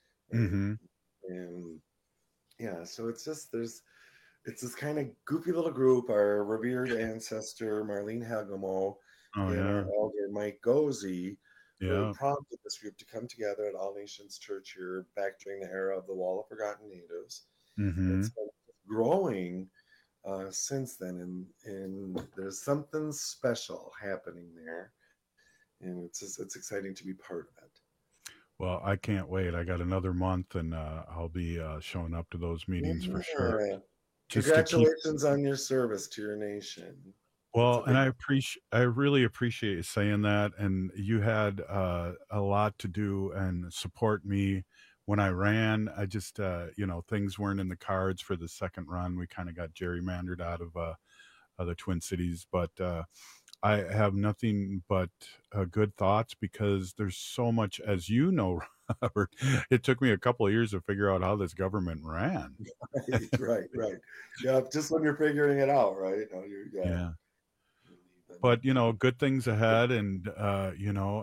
And yeah, so it's just, it's this kind of goofy little group, our revered ancestor, Marlene Hagemo, and our elder, Mike Gozy, really prompted this group to come together at All Nations Church here back during the era of the Wall of Forgotten Natives. It's been growing since then, and there's something special happening there, and it's exciting to be part of it. Well, I can't wait. I got another month, and I'll be showing up to those meetings for sure. Congratulations on your service to your nation. Well, and I really appreciate you saying that. And you had a lot to do and support me when I ran. I just, things weren't in the cards for the second run. We kind of got gerrymandered out of the Twin Cities, but I have nothing but good thoughts, because there's so much, as you know, Robert, it took me a couple of years to figure out how this government ran. Right. Yeah, just when you're figuring it out, right? Yeah. But, good things ahead, and, a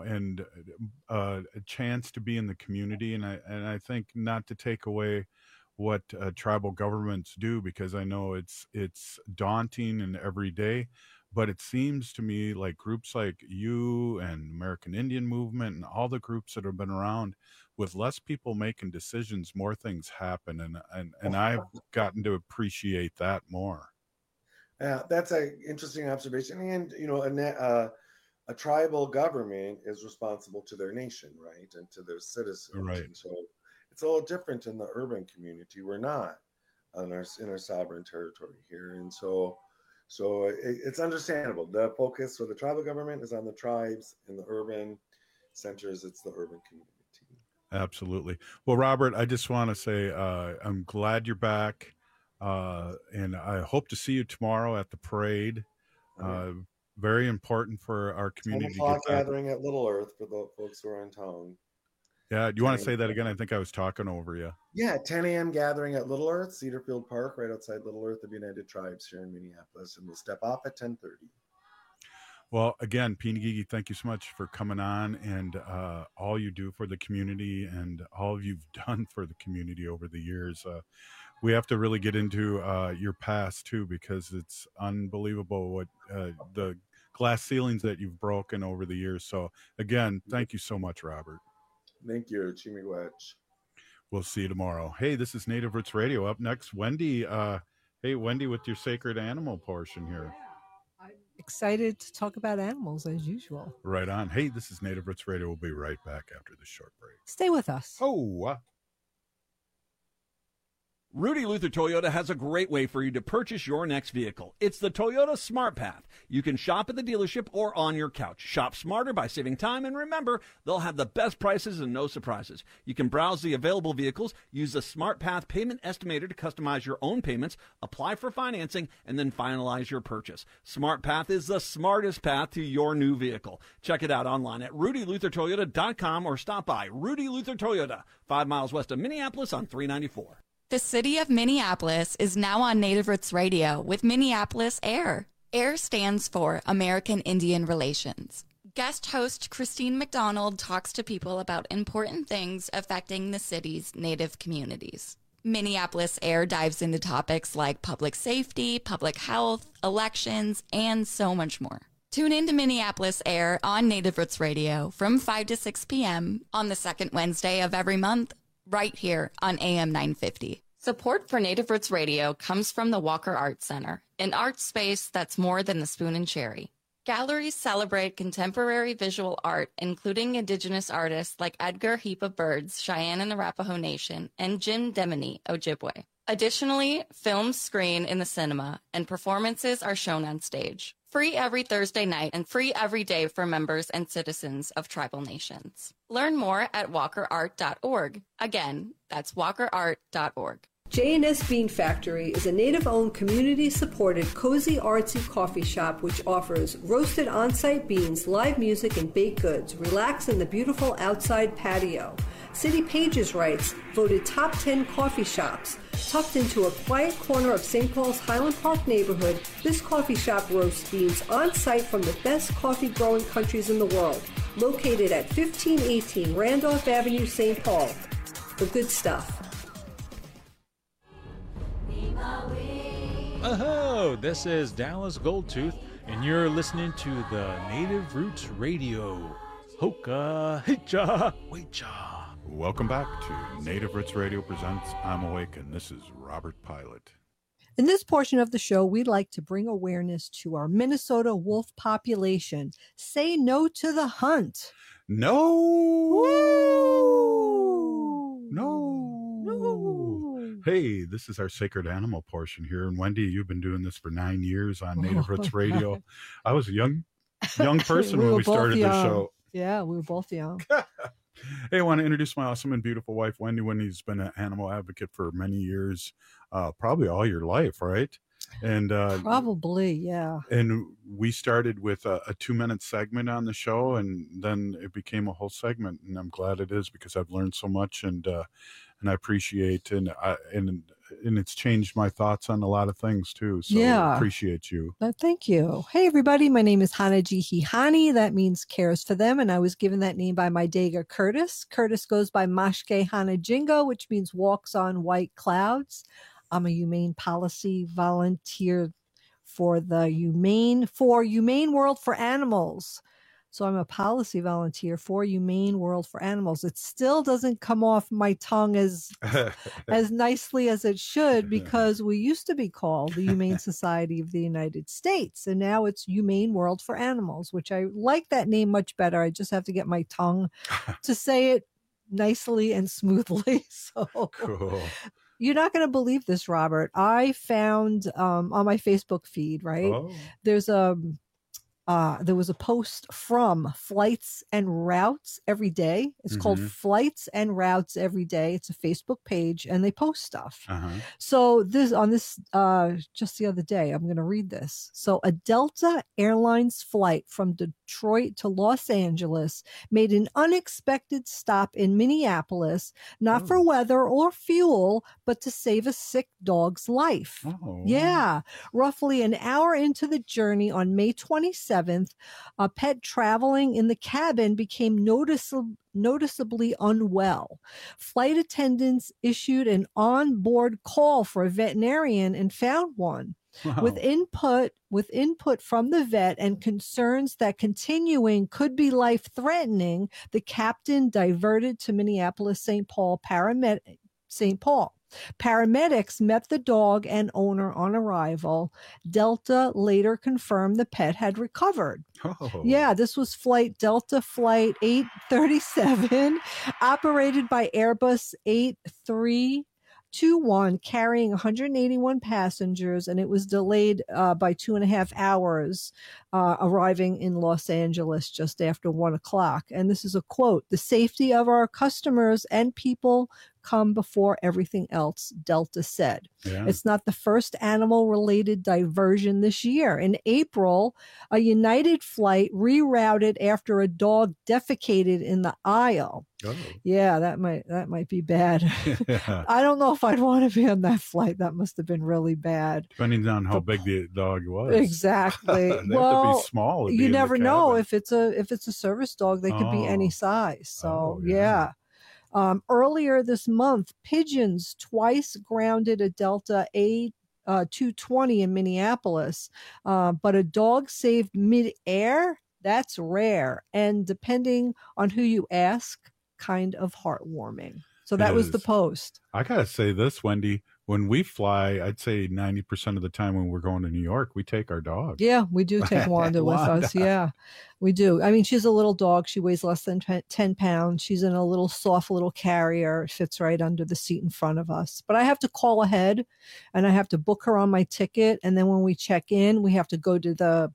chance to be in the community. And I think not to take away what tribal governments do, because I know it's daunting and every day. But it seems to me like groups like you and American Indian Movement and all the groups that have been around, with less people making decisions, more things happen. And I've gotten to appreciate that more. Yeah, that's an interesting observation. And, a tribal government is responsible to their nation, right? And to their citizens. Right. And so it's a little different in the urban community. We're not in our sovereign territory here. And so it's understandable. The focus for the tribal government is on the tribes. In the urban centers, it's the urban community. Absolutely. Well, Robert, I just want to say I'm glad you're back. And I hope to see you tomorrow at the parade. Very important for our community. 10 o'clock gathering at Little Earth for the folks who are in town. Yeah. Do you want to say that again? I think I was talking over you. Yeah. 10 a.m. gathering at Little Earth, Cedarfield Park, right outside Little Earth of United Tribes here in Minneapolis. And we'll step off at 10:30. Well, again, Pinagigi, thank you so much for coming on, and all you do for the community and all you've done for the community over the years. We have to really get into your past too, because it's unbelievable what the glass ceilings that you've broken over the years. So again, thank you so much, Robert. Thank you. Chimiwech. We'll see you tomorrow. Hey, this is Native Roots Radio. Up next, Wendy. Hey, Wendy, with your sacred animal portion here. Excited to talk about animals as usual. Right on. Hey, this is Native Roots Radio. We'll be right back after this short break. Stay with us. Rudy Luther Toyota has a great way for you to purchase your next vehicle. It's the Toyota Smart Path. You can shop at the dealership or on your couch. Shop smarter by saving time, and remember, they'll have the best prices and no surprises. You can browse the available vehicles, use the Smart Path payment estimator to customize your own payments, apply for financing, and then finalize your purchase. Smart Path is the smartest path to your new vehicle. Check it out online at rudyluthertoyota.com or stop by Rudy Luther Toyota, 5 miles west of Minneapolis on 394. The city of Minneapolis is now on Native Roots Radio with Minneapolis AIR. AIR stands for American Indian Relations. Guest host Christine McDonald talks to people about important things affecting the city's Native communities. Minneapolis AIR dives into topics like public safety, public health, elections, and so much more. Tune in to Minneapolis AIR on Native Roots Radio from 5 to 6 p.m. on the second Wednesday of every month, right here on AM 950. Support for Native Roots Radio comes from the Walker Art Center, an art space that's more than the spoon and cherry. Galleries celebrate contemporary visual art, including Indigenous artists like Edgar Heap of Birds, Cheyenne and Arapaho Nation, and Jim Demini, Ojibwe. Additionally, films screen in the cinema, and performances are shown on stage. Free every Thursday night and free every day for members and citizens of tribal nations. Learn more at walkerart.org. Again, that's walkerart.org. J&S Bean Factory is a Native-owned, community-supported, cozy, artsy coffee shop which offers roasted on-site beans, live music, and baked goods. Relax in the beautiful outside patio. City Pages writes, voted top 10 coffee shops. Tucked into a quiet corner of St. Paul's Highland Park neighborhood, this coffee shop roasts beans on-site from the best coffee-growing countries in the world. Located at 1518 Randolph Avenue, St. Paul. The good stuff. Oh, this is Dallas Goldtooth, and you're listening to the Native Roots Radio. Hoka Hicha Wecha. Welcome back to Native Roots Radio presents I'm Awake, and this is Robert Pilot. In this portion of the show, we'd like to bring awareness to our Minnesota wolf population. Say no to the hunt. No. Woo! No. Hey, this is our sacred animal portion here. And Wendy, you've been doing this for 9 years on Native Roots Radio. I was a young person when we started the show. Yeah, we were both young. Hey, I want to introduce my awesome and beautiful wife, Wendy. Wendy's been an animal advocate for many years, probably all your life, right? And probably, yeah. And we started with a 2-minute segment on the show, and then it became a whole segment. And I'm glad it is, because I've learned so much, and I appreciate and it's changed my thoughts on a lot of things too. So I appreciate you. Thank you. Hey everybody, my name is Hanaji Hihani. That means cares for them, and I was given that name by my Dega Curtis. Curtis goes by Mashke Hanajingo, which means walks on white clouds. I'm a humane policy volunteer for the Humane World for Animals. So I'm a policy volunteer for Humane World for Animals. It still doesn't come off my tongue as nicely as it should, because we used to be called the Humane Society of the United States, and now it's Humane World for Animals, which I like that name much better. I just have to get my tongue to say it nicely and smoothly. So cool. You're not going to believe this, Robert. I found on my Facebook feed, right? Oh. There was a post from Flights and Routes Every Day. It's called Flights and Routes Every Day. It's a Facebook page, and they post stuff. So just the other day, I'm going to read this. So a Delta Airlines flight from Detroit to Los Angeles made an unexpected stop in Minneapolis, not for weather or fuel, but to save a sick dog's life. Oh. Yeah. Roughly an hour into the journey on May 27th, a pet traveling in the cabin became noticeably unwell. Flight attendants issued an on-board call for a veterinarian and found one. Wow. With input from the vet and concerns that continuing could be life-threatening, the captain diverted to Minneapolis-St. Paul Paramedics met the dog and owner on arrival. Delta later confirmed the pet had recovered. Oh. Yeah, this was Delta Flight 837, operated by Airbus 8321, carrying 181 passengers, and it was delayed by 2.5 hours, arriving in Los Angeles just after 1 o'clock. And this is a quote: "The safety of our customers and people come before everything else," Delta said. Yeah. It's not the first animal-related diversion this year. In April, a United flight rerouted after a dog defecated in the aisle. Oh. Yeah, that might be bad. Yeah. I don't know if I'd want to be on that flight. That must have been really bad. Depending on how big the dog was. Exactly. They have to be small. You never know if it's a service dog. They could be any size. So yeah. Earlier this month, pigeons twice grounded a Delta A220 in Minneapolis, but a dog saved mid-air. That's rare, and depending on who you ask, kind of heartwarming. So that was the post. I gotta say this, Wendy. When we fly, I'd say 90% of the time when we're going to New York, we take our dog. Yeah, we do take Wanda with us. Yeah, we do. I mean, she's a little dog. She weighs less than 10 pounds. She's in a little soft little carrier. It fits right under the seat in front of us. But I have to call ahead, and I have to book her on my ticket. And then when we check in, we have to go to the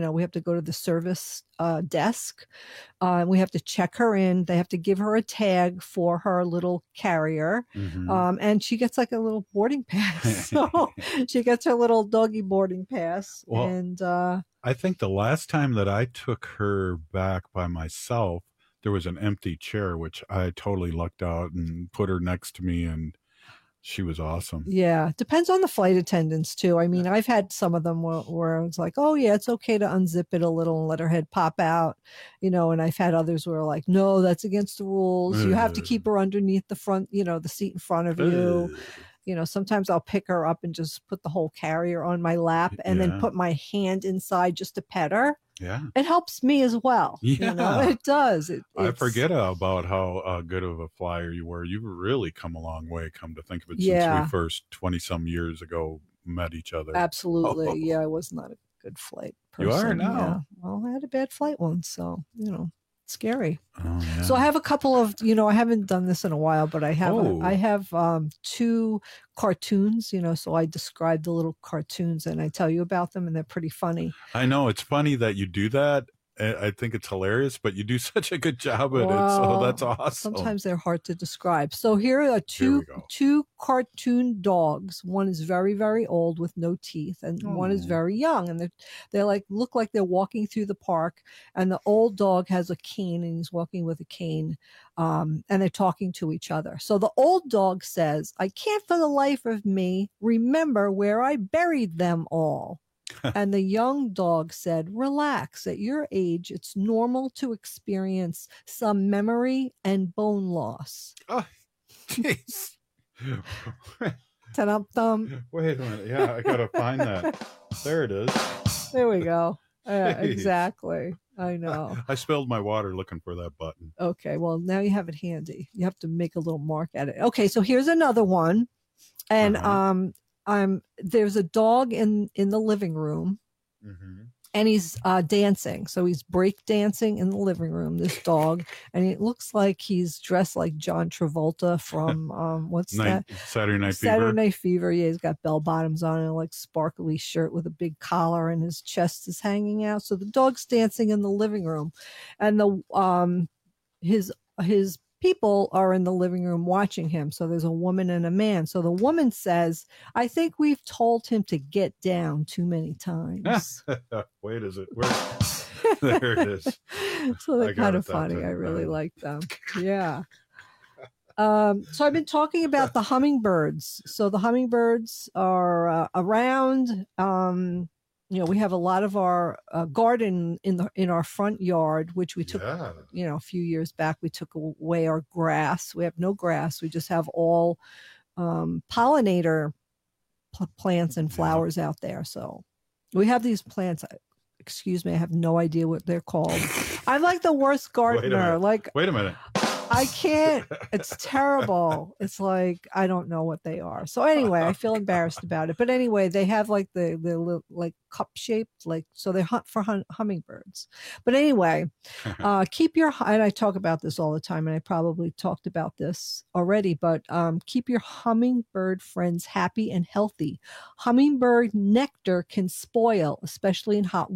service desk. We have to check her in. They have to give her a tag for her little carrier. And she gets like a little boarding pass. So she gets her little doggy boarding pass. Well, and I think the last time that I took her back by myself, there was an empty chair, which I totally lucked out and put her next to me, and she was awesome. Yeah. Depends on the flight attendants too. I mean, I've had some of them where it's like, oh yeah, it's okay to unzip it a little and let her head pop out, and I've had others where like, no, that's against the rules. You have to keep her underneath the front, the seat in front of you. Sometimes I'll pick her up and just put the whole carrier on my lap and then put my hand inside just to pet her. it helps me as well. Yeah. It does. I forget about how good of a flyer you were. You've really come a long way, come to think of it, since we first 20-some years ago met each other. Absolutely. Oh. Yeah, I was not a good flight person. You are now. Yeah. Well, I had a bad flight once, so, scary. Oh, yeah. So I have a couple of, I haven't done this in a while, but I have 2 cartoons, so I describe the little cartoons and I tell you about them, and they're pretty funny. I know. It's funny that you do that. I think it's hilarious, but you do such a good job at it, so that's awesome. Sometimes they're hard to describe. So here are two cartoon dogs. One is very, very old with no teeth, and one is very young, and they look like they're walking through the park. And the old dog has a cane, and he's walking with a cane, and they're talking to each other. So the old dog says, "I can't for the life of me remember where I buried them all." And the young dog said, "Relax. At your age, it's normal to experience some memory and bone loss." Oh, jeez. Ta-dum-dum. Wait a minute. Yeah, I got to find that. There it is. There we go. Yeah, Jeez. Exactly. I know. I spilled my water looking for that button. Okay, well, now you have it handy. You have to make a little mark at it. Okay, so here's another one. And there's a dog in the living room, and he's dancing. So he's break dancing in the living room, this dog, and it looks like he's dressed like John Travolta from Saturday Night Fever. Saturday Night Fever. Yeah, he's got bell bottoms on and a sparkly shirt with a big collar, and his chest is hanging out. So the dog's dancing in the living room, and his people are in the living room watching him. So there's a woman and a man. So the woman says, "I think we've told him to get down too many times." Wait, is it? There it is. So they're kind of funny. I really like them. Yeah. So I've been talking about the hummingbirds. So the hummingbirds are around. We have a lot of our garden in our front yard, which we took, a few years back. We took away our grass. We have no grass. We just have all pollinator plants and flowers out there. So we have these plants. Excuse me, I have no idea what they're called. I'm like the worst gardener. Wait a minute. I can't. It's terrible. It's like I don't know what they are. So anyway, I feel embarrassed about it. But anyway, they have the cup shaped, so they hunt for hummingbirds. But anyway, and I talk about this all the time, and I probably talked about this already. But keep your hummingbird friends happy and healthy. Hummingbird nectar can spoil, especially in hot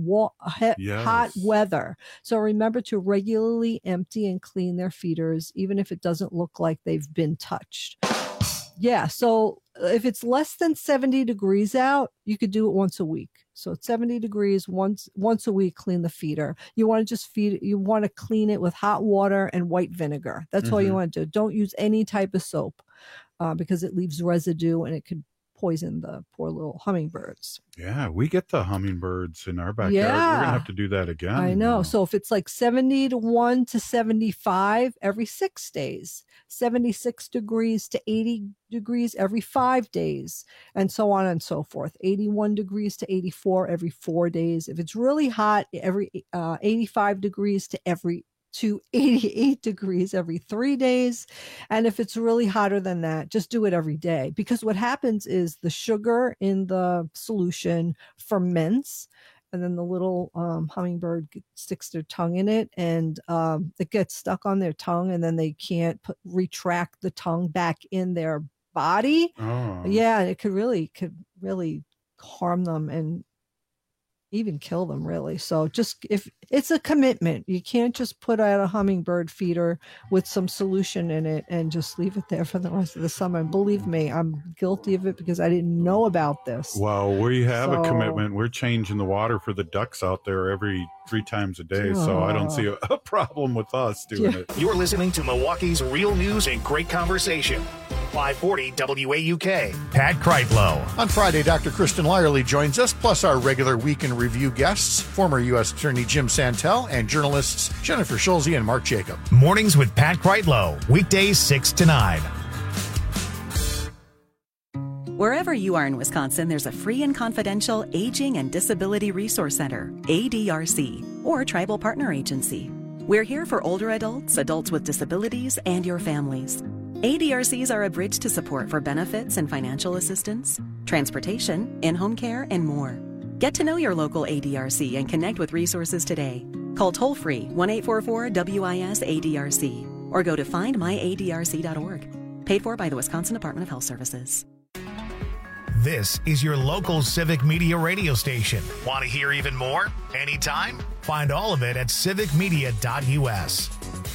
weather. So remember to regularly empty and clean their feeders, even if it doesn't look like they've been touched. Yeah, so if it's less than 70 degrees out, you could do it once a week. So it's 70 degrees once a week, clean the feeder. You want to just you want to clean it with hot water and white vinegar. That's all you want to do. Don't use any type of soap because it leaves residue and it could poison the poor little hummingbirds. Yeah, we get the hummingbirds in our backyard. Yeah. We're gonna have to do that again. I know. So if it's 71 to 75 every 6 days, 76 degrees to 80 degrees every 5 days, and so on and so forth. 81 degrees to 84 every 4 days. If it's really hot, every 85 degrees to 88 degrees every 3 days. And if it's really hotter than that, just do it every day. Because what happens is the sugar in the solution ferments, and then the little hummingbird sticks their tongue in it, and it gets stuck on their tongue, and then they can't retract the tongue back in their body. Oh. Yeah, it could really harm them and even kill them, really. So just if it's a commitment, you can't just put out a hummingbird feeder with some solution in it and just leave it there for the rest of the summer. And believe me, I'm guilty of it because I didn't know about this. Well, we have a commitment. We're changing the water for the ducks out there every 3 times a day. So I don't see a problem with us doing it. You're listening to Milwaukee's Real News and Great Conversation. 540 WAUK. Pat Kreitlow. On Friday, Dr. Kristen Lyerly joins us, plus our regular Week in Review guests, former U.S. Attorney Jim Santel and journalists Jennifer Schulze and Mark Jacob. Mornings with Pat Kreitlow. Weekdays 6 to 9. Wherever you are in Wisconsin, there's a free and confidential Aging and Disability Resource Center, ADRC. or tribal partner agency. We're here for older adults, adults with disabilities, and your families. ADRCs are a bridge to support for benefits and financial assistance, transportation, in-home care, and more. Get to know your local ADRC and connect with resources today. Call toll-free 1-844-WIS-ADRC or go to findmyadrc.org. Paid for by the Wisconsin Department of Health Services. This is your local Civic Media radio station. Want to hear even more? Anytime? Find all of it at civicmedia.us.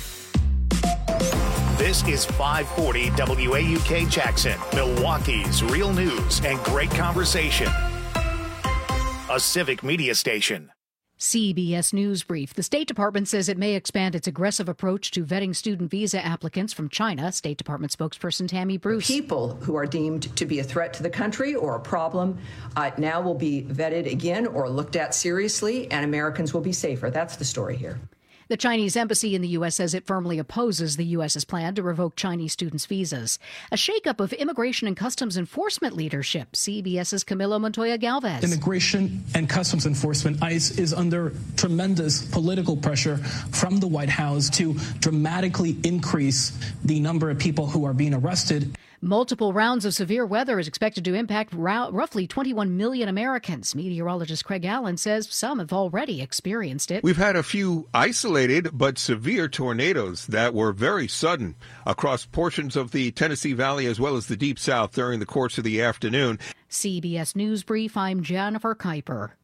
This is 540 WAUK Jackson, Milwaukee's real news and great conversation. A Civic Media station. CBS News Brief. The State Department says it may expand its aggressive approach to vetting student visa applicants from China. State Department spokesperson Tammy Bruce. People who are deemed to be a threat to the country or a problem now will be vetted again or looked at seriously, and Americans will be safer. That's the story here. The Chinese embassy in the U.S. says it firmly opposes the U.S.'s plan to revoke Chinese students' visas. A shakeup of Immigration and Customs Enforcement leadership. CBS's Camilo Montoya Galvez. Immigration and Customs Enforcement, ICE, is under tremendous political pressure from the White House to dramatically increase the number of people who are being arrested. Multiple rounds of severe weather is expected to impact roughly 21 million Americans. Meteorologist Craig Allen says some have already experienced it. We've had a few isolated but severe tornadoes that were very sudden across portions of the Tennessee Valley as well as the Deep South during the course of the afternoon. CBS News Brief, I'm Jennifer Kuiper.